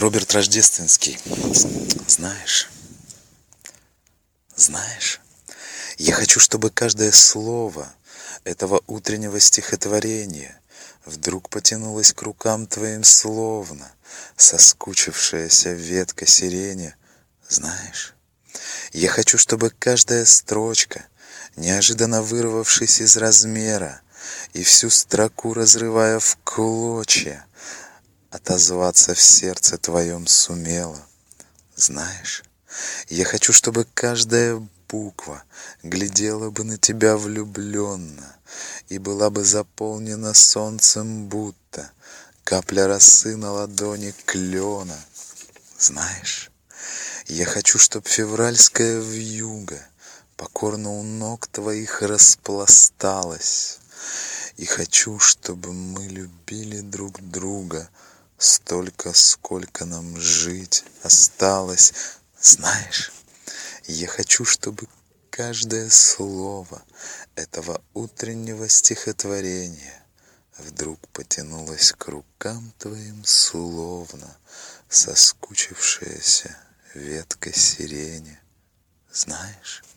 Роберт Рождественский. Знаешь, я хочу, чтобы каждое слово этого утреннего стихотворения вдруг потянулось к рукам твоим, словно соскучившаяся ветка сирени. Знаешь, я хочу, чтобы каждая строчка, неожиданно вырвавшись из размера и всю строку разрывая в клочья, отозваться в сердце твоем сумела. Знаешь, я хочу, чтобы каждая буква глядела бы на тебя влюбленно и была бы заполнена солнцем, будто капля росы на ладони клена. Знаешь, я хочу, чтоб февральская вьюга покорно у ног твоих распласталась, и хочу, чтобы мы любили друг друга столько, сколько нам жить осталось. Знаешь, я хочу, чтобы каждое слово этого утреннего стихотворения вдруг потянулось к рукам твоим, словно соскучившаяся ветка сирени. Знаешь?